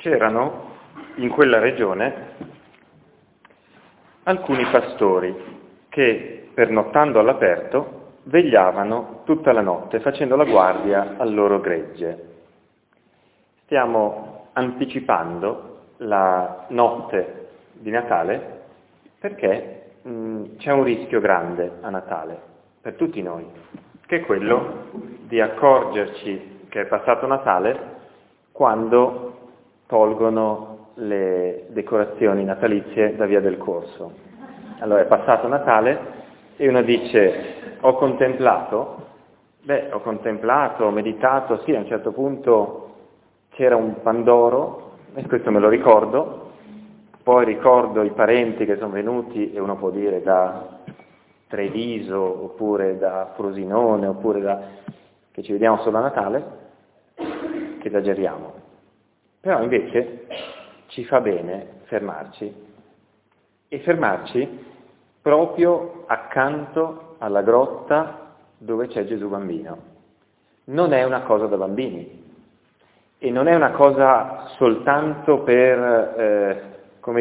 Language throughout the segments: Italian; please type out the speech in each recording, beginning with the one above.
C'erano in quella regione alcuni pastori che, pernottando all'aperto, vegliavano tutta la notte facendo la guardia al loro gregge. Stiamo anticipando la notte di Natale perché c'è un rischio grande a Natale per tutti noi, che è quello di accorgerci che è passato Natale quando tolgono le decorazioni natalizie da via del Corso. Allora è passato Natale e uno dice ho contemplato, ho meditato, sì, a un certo punto c'era un Pandoro, e questo me lo ricordo, poi ricordo i parenti che sono venuti, e uno può dire da Treviso, oppure da Frosinone, che ci vediamo solo a Natale, che esageriamo. Però invece ci fa bene fermarci, e fermarci proprio accanto alla grotta dove c'è Gesù bambino. Non è una cosa da bambini, e non è una cosa soltanto per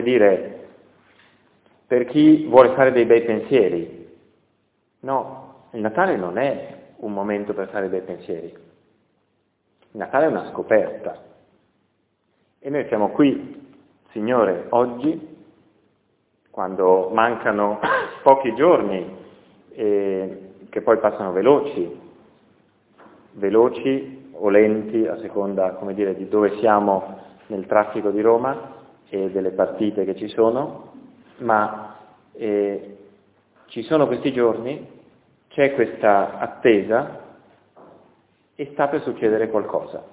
chi vuole fare dei bei pensieri. No, il Natale non è un momento per fare dei pensieri. Il Natale è una scoperta. E noi siamo qui, Signore, oggi, quando mancano pochi giorni, che poi passano veloci o lenti, a seconda, di dove siamo nel traffico di Roma e delle partite che ci sono, ma ci sono questi giorni, c'è questa attesa e sta per succedere qualcosa.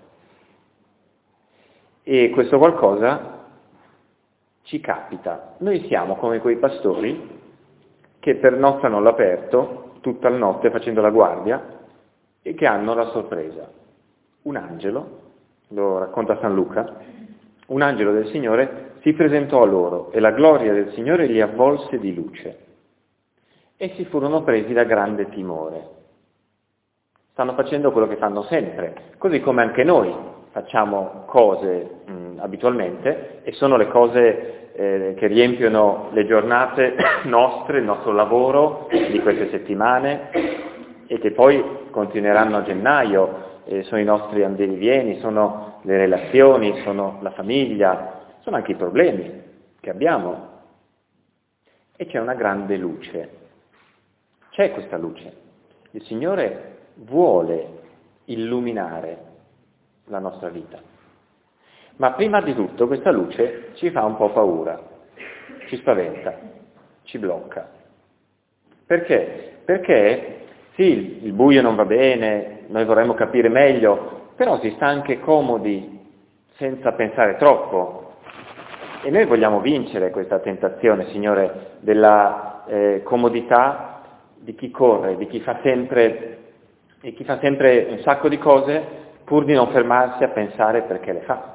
E questo qualcosa ci capita. Noi siamo come quei pastori che pernottano all'aperto tutta la notte facendo la guardia e che hanno la sorpresa. Un angelo, lo racconta San Luca, un angelo del Signore si presentò a loro e la gloria del Signore li avvolse di luce. Essi furono presi da grande timore. Stanno facendo quello che fanno sempre, così come anche noi facciamo cose abitualmente, e sono le cose che riempiono le giornate nostre, il nostro lavoro di queste settimane, e che poi continueranno a gennaio, sono i nostri andiri vieni, sono le relazioni, sono la famiglia, sono anche i problemi che abbiamo. E c'è una grande luce. C'è questa luce. Il Signore vuole illuminare la nostra vita. Ma prima di tutto questa luce ci fa un po' paura, ci spaventa, ci blocca. Perché? Perché sì, il buio non va bene, noi vorremmo capire meglio, però si sta anche comodi senza pensare troppo. E noi vogliamo vincere questa tentazione, Signore, della comodità di chi corre, di chi fa sempre un sacco di cose pur di non fermarsi a pensare perché le fa.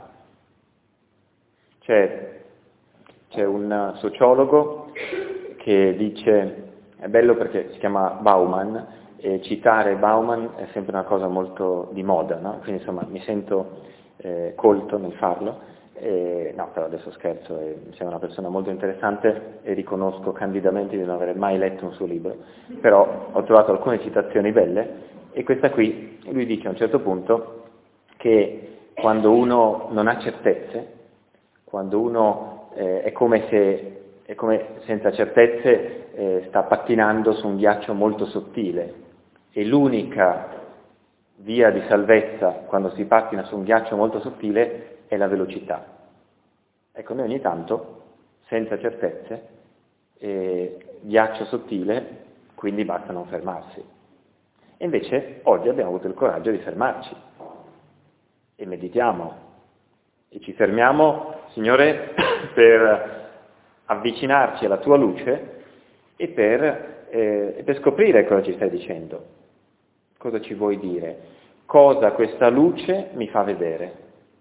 C'è un sociologo che dice, è bello perché si chiama Bauman, e citare Bauman è sempre una cosa molto di moda, no? Quindi insomma mi sento colto nel farlo, no, però adesso scherzo, mi sembra una persona molto interessante e riconosco candidamente di non aver mai letto un suo libro, però ho trovato alcune citazioni belle, e questa qui, lui dice a un certo punto che quando uno non ha certezze, quando uno è come senza certezze sta pattinando su un ghiaccio molto sottile, e l'unica via di salvezza quando si pattina su un ghiaccio molto sottile è la velocità. Ecco, noi ogni tanto, senza certezze, ghiaccio sottile, quindi basta non fermarsi. E invece oggi abbiamo avuto il coraggio di fermarci e meditiamo e ci fermiamo, Signore, per avvicinarci alla tua luce e per scoprire cosa ci stai dicendo, cosa ci vuoi dire, cosa questa luce mi fa vedere.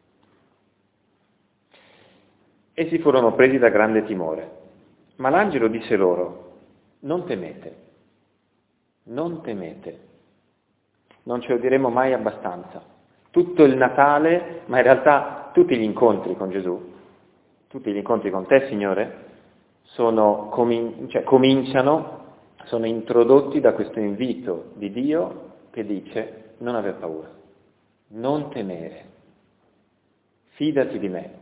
Essi furono presi da grande timore, ma l'angelo disse loro, non temete, non temete. Non ce lo diremo mai abbastanza. Tutto il Natale, ma in realtà tutti gli incontri con Gesù, tutti gli incontri con te, Signore, cominciano, sono introdotti da questo invito di Dio che dice non aver paura, non temere, fidati di me.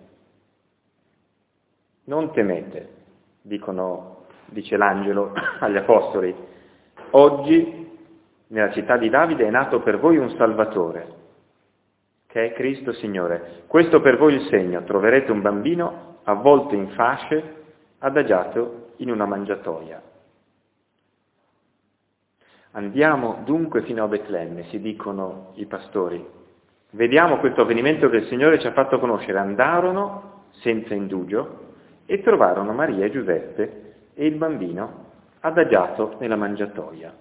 Non temete, dice l'angelo agli apostoli, oggi nella città di Davide è nato per voi un Salvatore, che è Cristo Signore. Questo per voi il segno, troverete un bambino avvolto in fasce, adagiato in una mangiatoia. Andiamo dunque fino a Betlemme, si dicono i pastori. Vediamo questo avvenimento che il Signore ci ha fatto conoscere. Andarono senza indugio e trovarono Maria e Giuseppe e il bambino adagiato nella mangiatoia.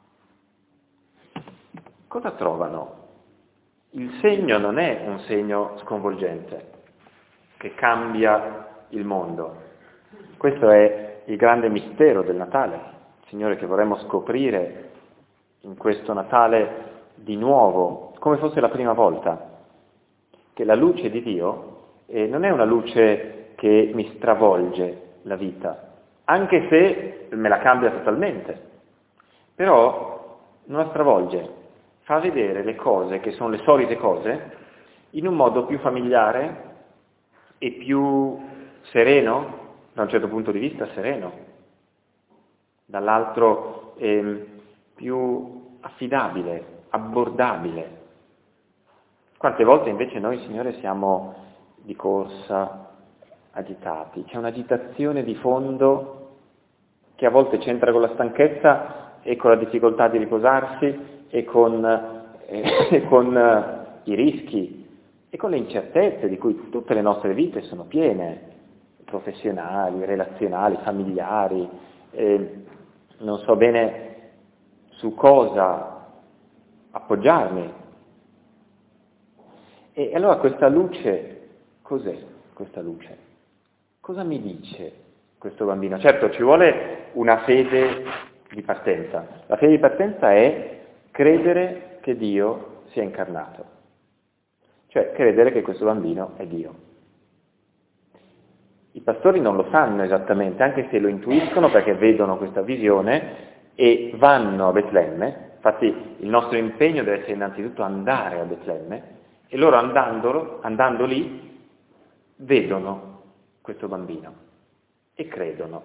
Cosa trovano? Il segno non è un segno sconvolgente, che cambia il mondo. Questo è il grande mistero del Natale, Signore, che vorremmo scoprire in questo Natale di nuovo, come fosse la prima volta, che la luce di Dio non è una luce che mi stravolge la vita, anche se me la cambia totalmente, però non la stravolge, fa vedere le cose che sono le solite cose in un modo più familiare e più sereno, da un certo punto di vista sereno, dall'altro più affidabile, abbordabile. Quante volte invece noi, Signore, siamo di corsa, agitati, c'è un'agitazione di fondo che a volte c'entra con la stanchezza e con la difficoltà di riposarsi e con i rischi e con le incertezze di cui tutte le nostre vite sono piene, professionali, relazionali, familiari, non so bene su cosa appoggiarmi. E allora questa luce, cos'è questa luce? Cosa mi dice questo bambino? Certo, ci vuole una fede di partenza. La fede di partenza è credere che Dio sia incarnato, cioè credere che questo bambino è Dio. I pastori non lo sanno esattamente, anche se lo intuiscono perché vedono questa visione e vanno a Betlemme. Infatti il nostro impegno deve essere innanzitutto andare a Betlemme e loro andando lì vedono questo bambino e credono.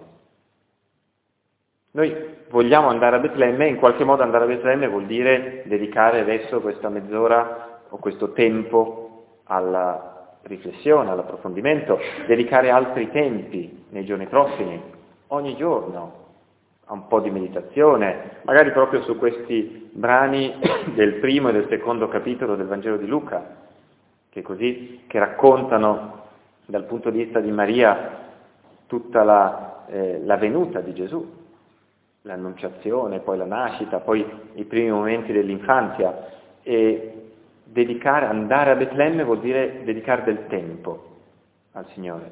Noi vogliamo andare a Betlemme e in qualche modo andare a Betlemme vuol dire dedicare adesso questa mezz'ora o questo tempo alla riflessione, all'approfondimento, dedicare altri tempi nei giorni prossimi, ogni giorno, a un po' di meditazione, magari proprio su questi brani del primo e del secondo capitolo del Vangelo di Luca, che raccontano dal punto di vista di Maria tutta la venuta di Gesù, l'annunciazione, poi la nascita, poi i primi momenti dell'infanzia. E andare a Betlemme vuol dire dedicare del tempo al Signore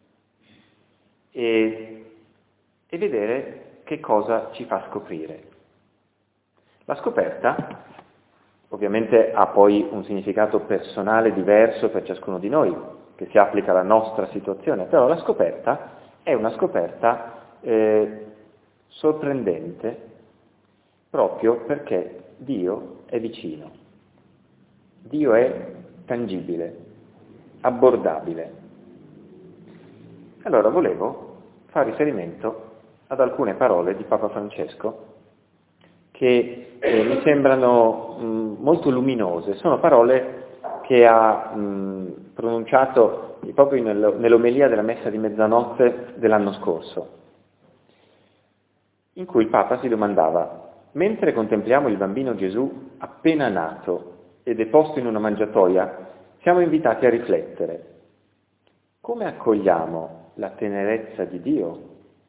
e vedere che cosa ci fa scoprire. La scoperta ovviamente ha poi un significato personale diverso per ciascuno di noi, che si applica alla nostra situazione, però la scoperta è una scoperta sorprendente proprio perché Dio è vicino, Dio è tangibile, abbordabile. Allora volevo fare riferimento ad alcune parole di Papa Francesco che mi sembrano molto luminose, sono parole che ha pronunciato proprio nell'omelia della messa di mezzanotte dell'anno scorso, in cui il Papa si domandava: mentre contempliamo il bambino Gesù appena nato e deposto in una mangiatoia, siamo invitati a riflettere. Come accogliamo la tenerezza di Dio?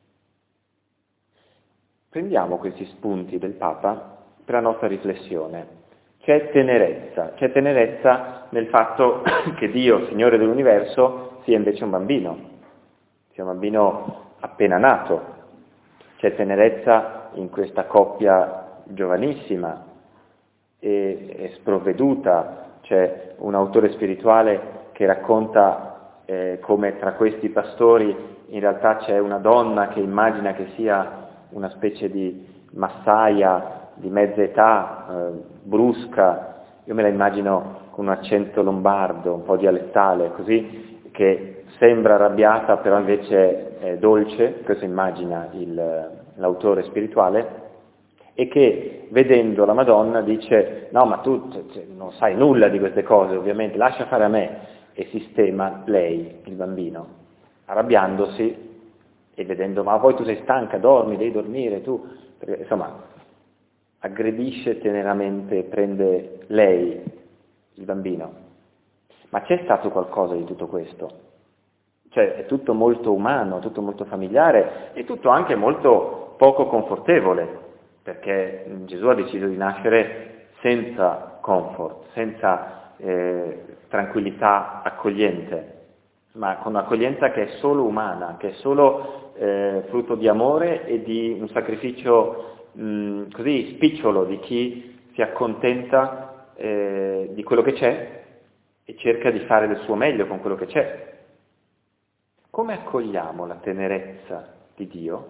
Prendiamo questi spunti del Papa per la nostra riflessione. C'è tenerezza nel fatto che Dio, Signore dell'universo, sia invece un bambino appena nato. C'è tenerezza in questa coppia giovanissima e sprovveduta. C'è un autore spirituale che racconta come tra questi pastori in realtà c'è una donna che immagina che sia una specie di massaia di mezza età, brusca, io me la immagino con un accento lombardo, un po' dialettale, così, che sembra arrabbiata però invece è dolce, questo immagina l'autore spirituale, e che vedendo la Madonna dice no ma tu non sai nulla di queste cose ovviamente, lascia fare a me, e sistema lei, il bambino, arrabbiandosi e vedendo ma poi tu sei stanca, dormi, devi dormire tu, perché, insomma aggredisce teneramente, prende lei il bambino. Ma c'è stato qualcosa di tutto questo? Cioè è tutto molto umano, tutto molto familiare e tutto anche molto poco confortevole, perché Gesù ha deciso di nascere senza comfort, senza tranquillità accogliente, ma con un'accoglienza che è solo umana, che è solo frutto di amore e di un sacrificio così spicciolo di chi si accontenta di quello che c'è e cerca di fare del suo meglio con quello che c'è. Come accogliamo la tenerezza di Dio?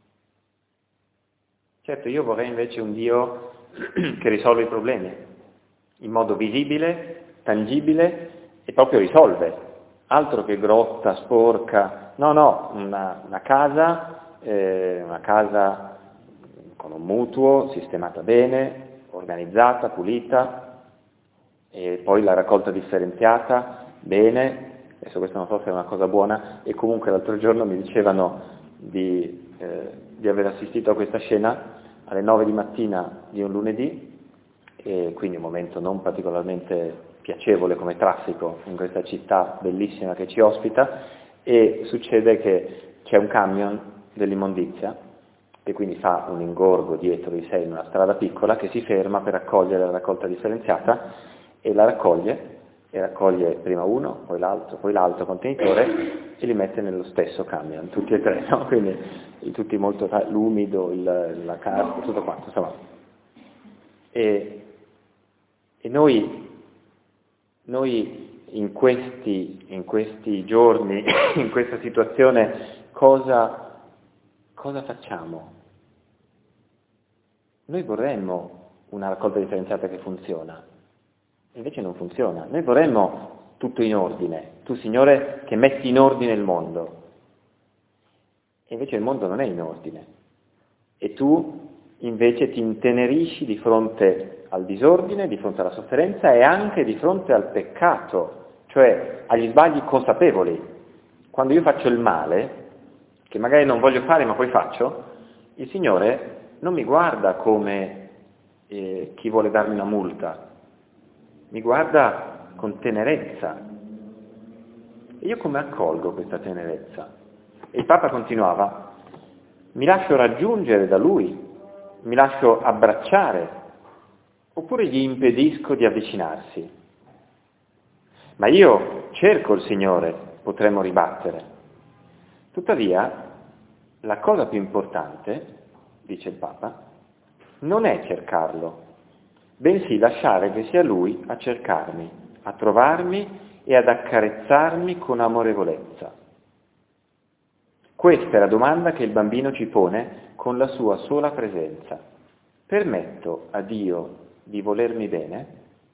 Certo, io vorrei invece un Dio che risolve i problemi, in modo visibile, tangibile e proprio risolve, altro che grotta, sporca, no, una casa con un mutuo, sistemata bene, organizzata, pulita, e poi la raccolta differenziata, bene, adesso questo non so se è una cosa buona, e comunque l'altro giorno mi dicevano di aver assistito a questa scena alle 9 di mattina di un lunedì, e quindi un momento non particolarmente piacevole come traffico in questa città bellissima che ci ospita, e succede che c'è un camion dell'immondizia che quindi fa un ingorgo dietro di sé in una strada piccola, che si ferma per raccogliere la raccolta differenziata e la raccoglie prima uno, poi l'altro contenitore e li mette nello stesso camion, tutti e tre, no? Quindi tutti molto l'umido, la carta, tutto quanto, insomma. E noi in questi giorni, in questa situazione, cosa facciamo? Noi vorremmo una raccolta differenziata che funziona, invece non funziona. Noi vorremmo tutto in ordine, tu Signore che metti in ordine il mondo, e invece il mondo non è in ordine, e tu invece ti intenerisci di fronte al disordine, di fronte alla sofferenza e anche di fronte al peccato, cioè agli sbagli consapevoli. Quando io faccio il male, che magari non voglio fare ma poi faccio, il Signore non mi guarda come chi vuole darmi una multa, mi guarda con tenerezza. E io come accolgo questa tenerezza? E il Papa continuava, mi lascio raggiungere da Lui, mi lascio abbracciare, oppure gli impedisco di avvicinarsi. Ma io cerco il Signore, potremmo ribattere. Tuttavia, la cosa più importante, dice il Papa, non è cercarlo, bensì lasciare che sia Lui a cercarmi, a trovarmi e ad accarezzarmi con amorevolezza. Questa è la domanda che il bambino ci pone con la sua sola presenza. Permetto a Dio di volermi bene?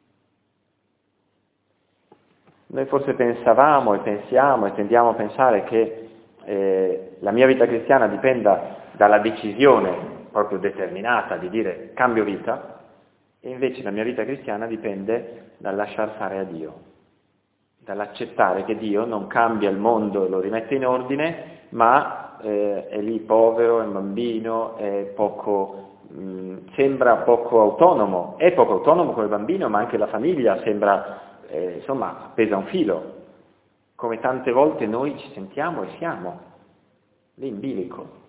Noi forse pensavamo e pensiamo e tendiamo a pensare che la mia vita cristiana dipenda dalla decisione proprio determinata di dire cambio vita, e invece la mia vita cristiana dipende dal lasciar fare a Dio, dall'accettare che Dio non cambia il mondo e lo rimette in ordine, ma è lì povero, è un bambino, è poco, sembra poco autonomo, è poco autonomo come bambino, ma anche la famiglia sembra, insomma, appesa a un filo, come tante volte noi ci sentiamo e siamo, lì in bilico.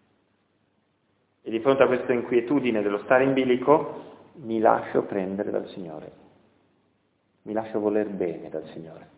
E di fronte a questa inquietudine dello stare in bilico, mi lascio prendere dal Signore, mi lascio voler bene dal Signore.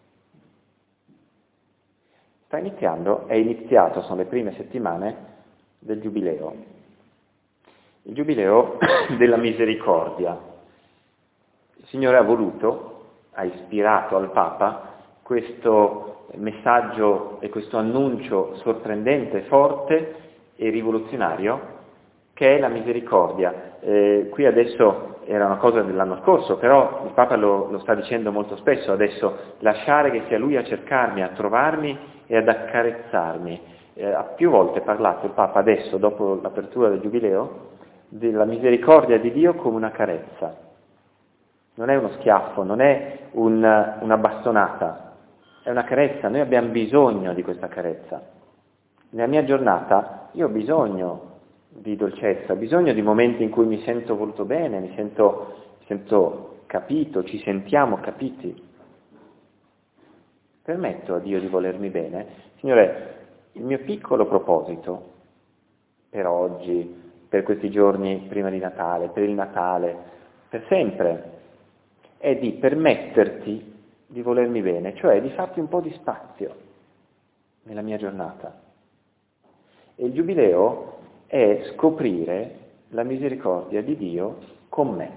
È iniziato, sono le prime settimane del Giubileo, il Giubileo della misericordia. Il Signore ha ispirato al Papa questo messaggio e questo annuncio sorprendente, forte e rivoluzionario che è la misericordia. Qui adesso era una cosa dell'anno scorso, però il Papa lo sta dicendo molto spesso adesso, lasciare che sia Lui a cercarmi, a trovarmi e ad accarezzarmi. Ha più volte parlato il Papa adesso, dopo l'apertura del Giubileo, della misericordia di Dio come una carezza. Non è uno schiaffo, non è una bastonata, è una carezza. Noi abbiamo bisogno di questa carezza. Nella mia giornata io ho bisogno di dolcezza, ho bisogno di momenti in cui mi sento voluto bene, mi sento capito, ci sentiamo capiti. Permetto a Dio di volermi bene. Signore, il mio piccolo proposito per oggi, per questi giorni prima di Natale, per il Natale, per sempre, è di permetterti di volermi bene, cioè di farti un po' di spazio nella mia giornata. E il Giubileo è scoprire la misericordia di Dio con me,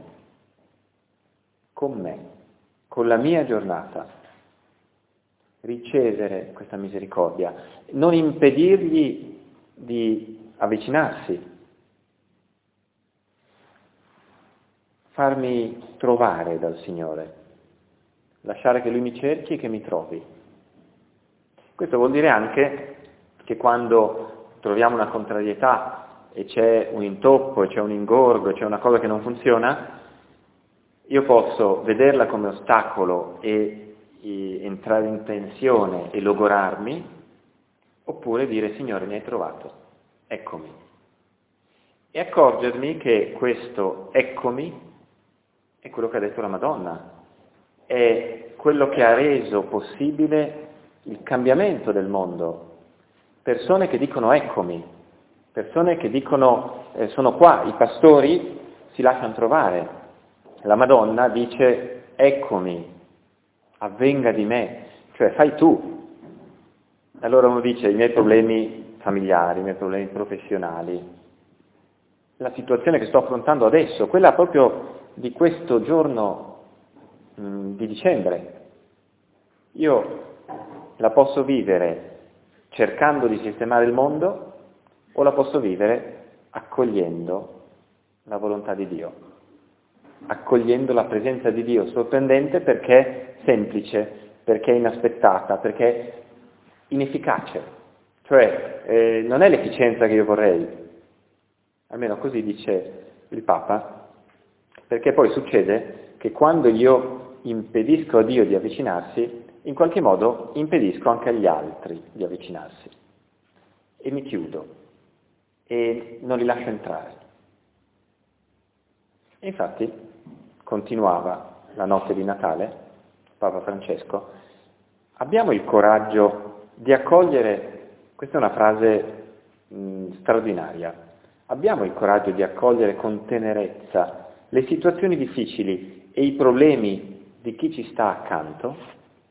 con la mia giornata. Ricevere questa misericordia, non impedirgli di avvicinarsi, farmi trovare dal Signore, lasciare che Lui mi cerchi e che mi trovi. Questo vuol dire anche che quando troviamo una contrarietà e c'è un intoppo, e c'è un ingorgo, e c'è una cosa che non funziona, io posso vederla come ostacolo e entrare in tensione e logorarmi, oppure dire Signore mi hai trovato, eccomi. E accorgermi che questo eccomi è quello che ha detto la Madonna, è quello che ha reso possibile il cambiamento del mondo. Persone che dicono eccomi, persone che dicono sono qua, i pastori si lasciano trovare. La Madonna dice eccomi, avvenga di me, cioè fai tu. Allora uno dice i miei problemi familiari, i miei problemi professionali, la situazione che sto affrontando adesso, quella proprio di questo giorno di dicembre, io la posso vivere cercando di sistemare il mondo o la posso vivere accogliendo la volontà di Dio, accogliendo la presenza di Dio sorprendente perché è semplice, perché è inaspettata, perché è inefficace, cioè non è l'efficienza che io vorrei, almeno così dice il Papa, perché poi succede che quando io impedisco a Dio di avvicinarsi, in qualche modo impedisco anche agli altri di avvicinarsi e mi chiudo e non li lascio entrare. E infatti continuava la notte di Natale, Papa Francesco, abbiamo il coraggio di accogliere, questa è una frase straordinaria, abbiamo il coraggio di accogliere con tenerezza le situazioni difficili e i problemi di chi ci sta accanto,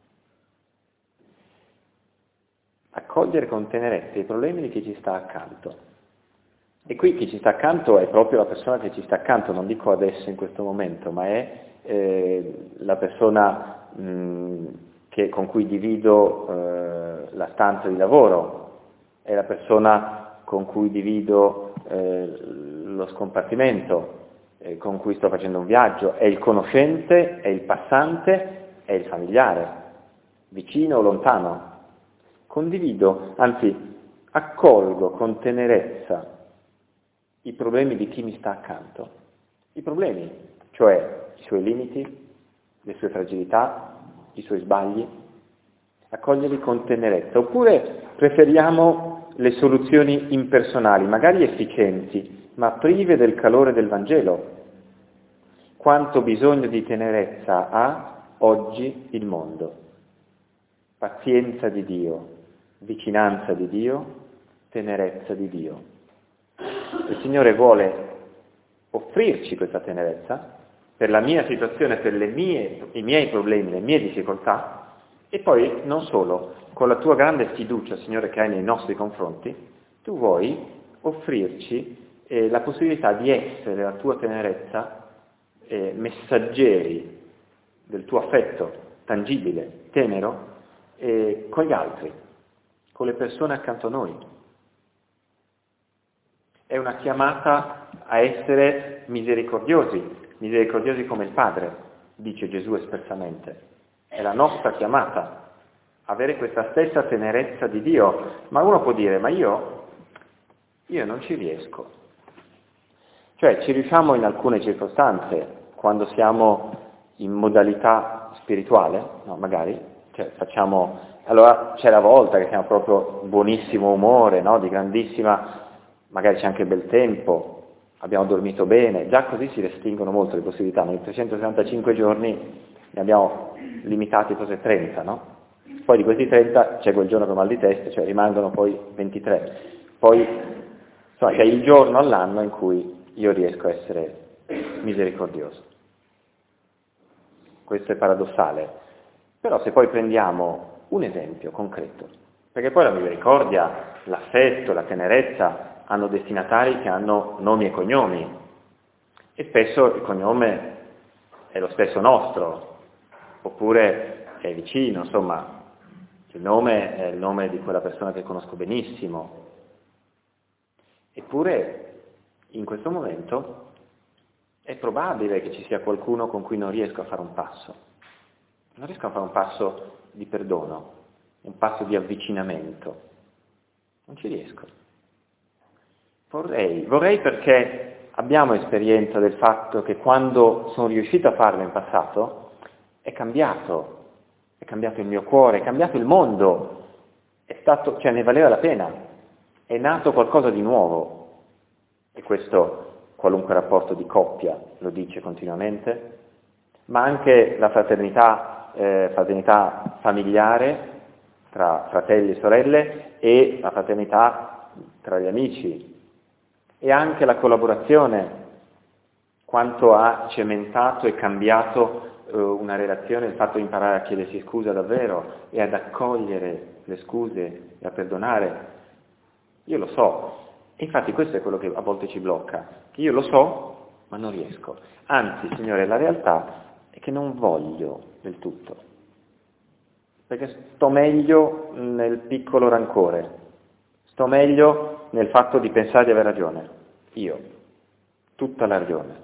accogliere con tenerezza i problemi di chi ci sta accanto. E qui chi ci sta accanto è proprio la persona che ci sta accanto, non dico adesso in questo momento, ma è la persona con cui divido la stanza di lavoro, è la persona con cui divido lo scompartimento, con cui sto facendo un viaggio, è il conoscente, è il passante, è il familiare, vicino o lontano. Condivido, anzi accolgo con tenerezza i problemi di chi mi sta accanto, i problemi, cioè i suoi limiti, le sue fragilità, i suoi sbagli, accoglierli con tenerezza. Oppure preferiamo le soluzioni impersonali, magari efficienti, ma prive del calore del Vangelo. Quanto bisogno di tenerezza ha oggi il mondo? Pazienza di Dio, vicinanza di Dio, tenerezza di Dio. Il Signore vuole offrirci questa tenerezza per la mia situazione, per i miei problemi, le mie difficoltà, e poi non solo, con la tua grande fiducia, Signore, che hai nei nostri confronti, tu vuoi offrirci la possibilità di essere la tua tenerezza messaggeri del tuo affetto tangibile, tenero, con gli altri, con le persone accanto a noi. È una chiamata a essere misericordiosi come il Padre, dice Gesù espressamente. È la nostra chiamata, avere questa stessa tenerezza di Dio. Ma uno può dire, ma io non ci riesco. Cioè, ci riusciamo in alcune circostanze, quando siamo in modalità spirituale, no, magari, allora c'è la volta che siamo proprio buonissimo umore, no, di grandissima, magari c'è anche bel tempo, abbiamo dormito bene, già così si restringono molto le possibilità, nei 365 giorni ne abbiamo limitati forse 30, no? Poi di questi 30 c'è quel giorno con mal di testa, cioè rimangono poi 23. Poi, insomma, c'è il giorno all'anno in cui io riesco a essere misericordioso. Questo è paradossale. Però se poi prendiamo un esempio concreto, perché poi la misericordia, l'affetto, la tenerezza hanno destinatari che hanno nomi e cognomi, e spesso il cognome è lo stesso nostro, oppure è vicino, insomma, il nome è il nome di quella persona che conosco benissimo. Eppure, in questo momento, è probabile che ci sia qualcuno con cui non riesco a fare un passo. Non riesco a fare un passo di perdono, un passo di avvicinamento. Non ci riesco. Vorrei perché abbiamo esperienza del fatto che quando sono riuscito a farlo in passato, è cambiato il mio cuore, è cambiato il mondo, ne valeva la pena, è nato qualcosa di nuovo. E questo qualunque rapporto di coppia lo dice continuamente, ma anche la fraternità familiare tra fratelli e sorelle, e la fraternità tra gli amici, e anche la collaborazione, quanto ha cementato e cambiato una relazione, il fatto di imparare a chiedersi scusa davvero e ad accogliere le scuse e a perdonare. Io lo so, e infatti questo è quello che a volte ci blocca, che io lo so, ma non riesco. Anzi, Signore, la realtà è che non voglio del tutto, perché sto meglio nel piccolo rancore, sto meglio nel fatto di pensare di aver ragione, io, tutta la ragione.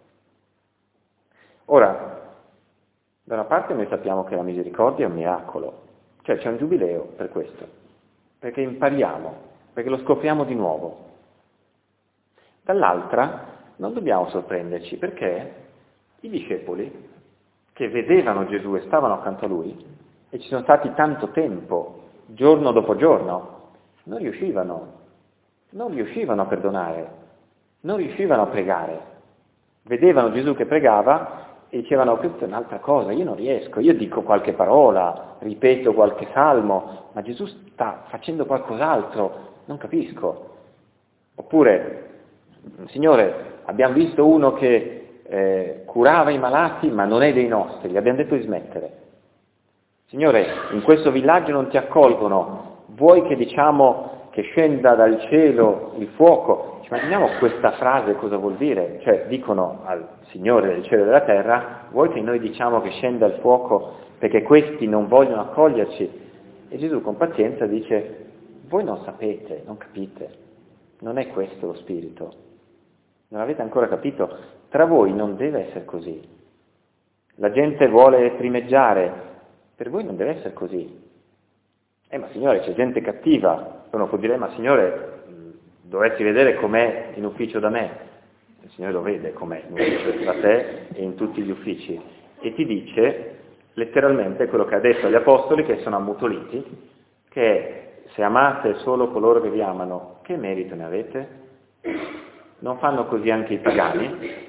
Ora, da una parte noi sappiamo che la misericordia è un miracolo, cioè c'è un giubileo per questo, perché impariamo, perché lo scopriamo di nuovo. Dall'altra non dobbiamo sorprenderci, perché i discepoli che vedevano Gesù e stavano accanto a lui, e ci sono stati tanto tempo, giorno dopo giorno, non riuscivano a perdonare, non riuscivano a pregare. Vedevano Gesù che pregava e dicevano, questa è un'altra cosa, io non riesco, io dico qualche parola, ripeto qualche salmo, ma Gesù sta facendo qualcos'altro, non capisco. Oppure, Signore, abbiamo visto uno che curava i malati, ma non è dei nostri, gli abbiamo detto di smettere. Signore, in questo villaggio non ti accolgono, vuoi che diciamo che scenda dal cielo il fuoco? Ci immaginiamo questa frase cosa vuol dire? Cioè, dicono al Signore del cielo e della terra, vuoi che noi diciamo che scenda il fuoco perché questi non vogliono accoglierci? E Gesù con pazienza dice, voi non sapete, non capite, non è questo lo spirito, non avete ancora capito, tra voi non deve essere così. La gente vuole primeggiare, per voi non deve essere così. Ma Signore, c'è gente cattiva. Uno può dire, ma Signore, dovresti vedere com'è in ufficio da me. Il Signore lo vede com'è in ufficio da te e in tutti gli uffici. E ti dice, letteralmente, quello che ha detto agli apostoli che sono ammutoliti, che se amate solo coloro che vi amano, che merito ne avete? Non fanno così anche i pagani?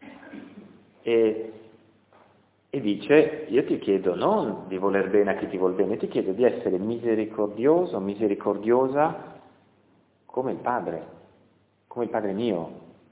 E dice, io ti chiedo non di voler bene a chi ti vuol bene, ti chiedo di essere misericordioso, misericordiosa come il Padre mio.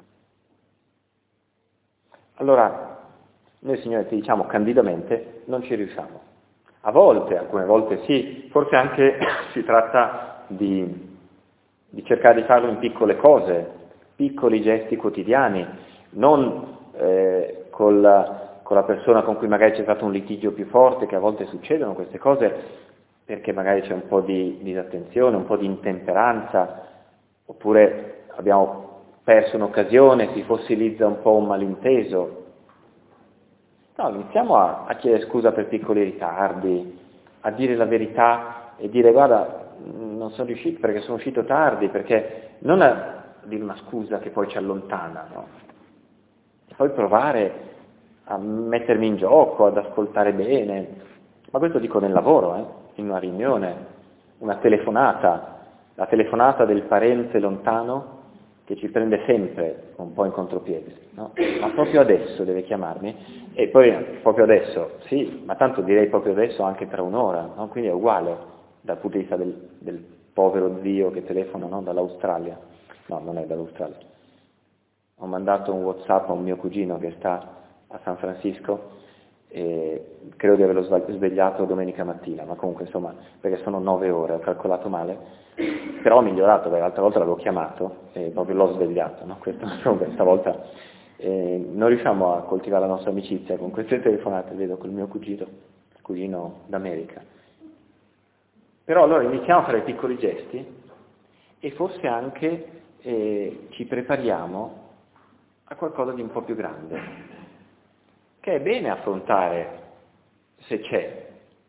Allora, noi Signore ti diciamo candidamente, non ci riusciamo. A volte, alcune volte sì, forse anche si tratta di cercare di farlo in piccole cose, piccoli gesti quotidiani, non con la persona con cui magari c'è stato un litigio più forte, che a volte succedono queste cose, perché magari c'è un po' di disattenzione, un po' di intemperanza, oppure abbiamo perso un'occasione, si fossilizza un po' un malinteso. No, iniziamo a chiedere scusa per piccoli ritardi, a dire la verità e dire guarda, non sono riuscito perché sono uscito tardi, perché non a dire una scusa che poi ci allontana, no? E poi provare a mettermi in gioco, ad ascoltare bene, ma questo dico nel lavoro, in una riunione, una telefonata, la telefonata del parente lontano che ci prende sempre un po' in contropiede, no? Ma proprio adesso deve chiamarmi, e poi proprio adesso, sì, ma tanto direi proprio adesso anche tra un'ora, no? Quindi è uguale dal punto di vista del povero zio che telefona, no? Dall'Australia, no, non è dall'Australia. Ho mandato un WhatsApp a un mio cugino che sta a San Francisco e credo di averlo svegliato domenica mattina, ma comunque insomma, perché sono 9 ore, ho calcolato male, però ho migliorato, perché l'altra volta l'avevo chiamato e proprio l'ho svegliato, no? Questa volta non riusciamo a coltivare la nostra amicizia con queste telefonate, vedo col mio cugino d'America. Però allora iniziamo a fare piccoli gesti e forse anche ci prepariamo a qualcosa di un po' più grande, che è bene affrontare se c'è.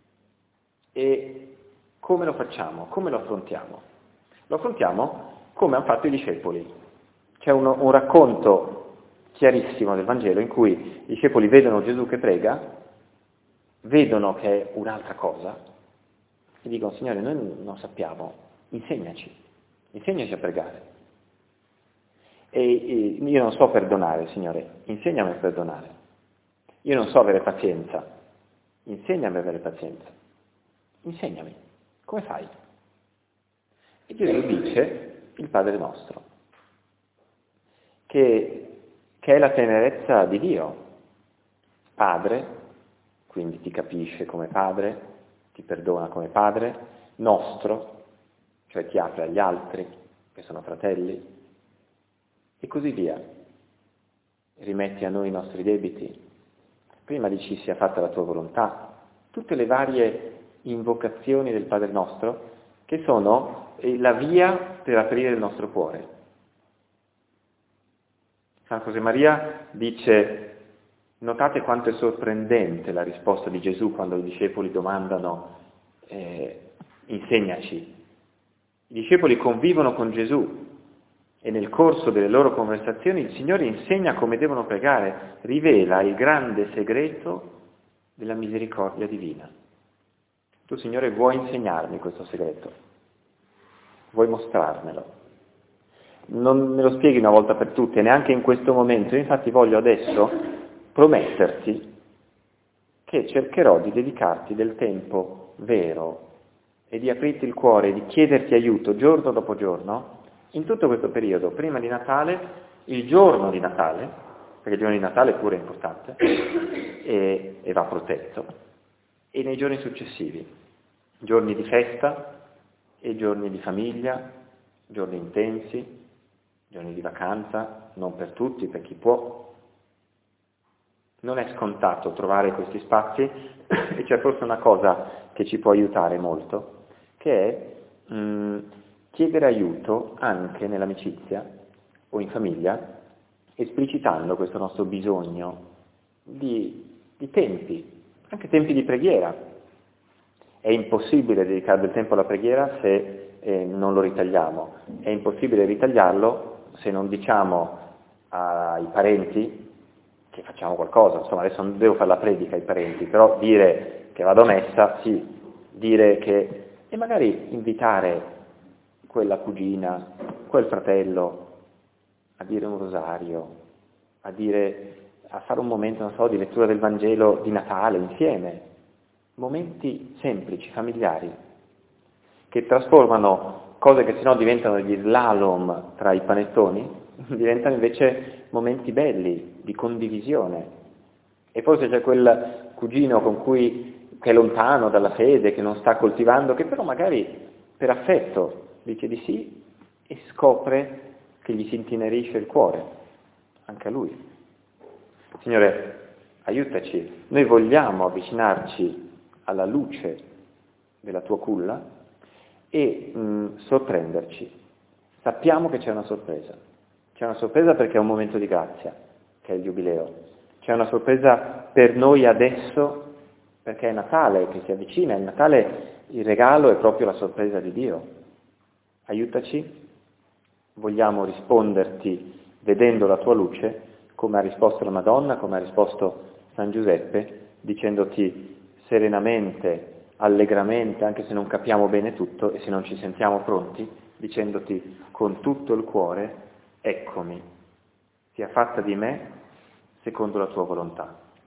E come lo facciamo? Come lo affrontiamo? Lo affrontiamo come hanno fatto i discepoli. C'è un racconto chiarissimo del Vangelo in cui i discepoli vedono Gesù che prega, vedono che è un'altra cosa e dicono Signore, noi non sappiamo, insegnaci a pregare. E io non so perdonare, Signore, insegnami a perdonare. Io non so avere pazienza, insegnami a avere pazienza. Insegnami, come fai? E Gesù dice il Padre nostro, che è la tenerezza di Dio. Padre, quindi ti capisce come padre, ti perdona come padre, nostro, cioè ti apre agli altri, che sono fratelli, e così via. Rimetti a noi i nostri debiti, prima dici sia fatta la tua volontà, tutte le varie invocazioni del Padre nostro che sono la via per aprire il nostro cuore. San Josemaria dice, notate quanto è sorprendente la risposta di Gesù quando i discepoli domandano insegnaci. I discepoli convivono con Gesù e nel corso delle loro conversazioni il Signore insegna come devono pregare, rivela il grande segreto della misericordia divina. Tu, Signore, vuoi insegnarmi questo segreto? Vuoi mostrarmelo? Non me lo spieghi una volta per tutte, neanche in questo momento. Io infatti voglio adesso prometterti che cercherò di dedicarti del tempo vero e di aprirti il cuore, di chiederti aiuto giorno dopo giorno, in tutto questo periodo, prima di Natale, il giorno di Natale, perché il giorno di Natale pure è importante, e va protetto, e nei giorni successivi, giorni di festa e giorni di famiglia, giorni intensi, giorni di vacanza, non per tutti, per chi può. Non è scontato trovare questi spazi e c'è forse una cosa che ci può aiutare molto, che è chiedere aiuto anche nell'amicizia o in famiglia, esplicitando questo nostro bisogno di tempi, anche tempi di preghiera. È impossibile dedicare del tempo alla preghiera se non lo ritagliamo, è impossibile ritagliarlo se non diciamo ai parenti che facciamo qualcosa, insomma adesso non devo fare la predica ai parenti, però dire che vado a messa, sì, dire che, e magari invitare quella cugina, quel fratello a dire un rosario, a fare un momento, non so, di lettura del Vangelo di Natale insieme, momenti semplici, familiari, che trasformano cose che sennò diventano gli slalom tra i panettoni, diventano invece momenti belli, di condivisione. E forse c'è quel cugino che è lontano dalla fede, che non sta coltivando, che però magari per affetto dice di sì e scopre che gli si intenerisce il cuore, anche a lui. Signore, aiutaci, noi vogliamo avvicinarci alla luce della tua culla e sorprenderci. Sappiamo che c'è una sorpresa. C'è una sorpresa perché è un momento di grazia, che è il Giubileo. C'è una sorpresa per noi adesso perché è Natale, che si avvicina. Il Natale, il regalo è proprio la sorpresa di Dio. Aiutaci, vogliamo risponderti vedendo la tua luce, come ha risposto la Madonna, come ha risposto San Giuseppe, dicendoti serenamente, allegramente, anche se non capiamo bene tutto e se non ci sentiamo pronti, dicendoti con tutto il cuore, eccomi, sia fatta di me secondo la tua volontà.